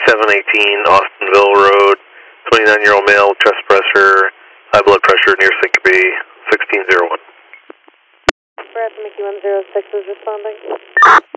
718 Austinville Road, 29-year-old male, chest pressure, high blood pressure, near syncope, 1601. Brad from Mickey 106 is responding.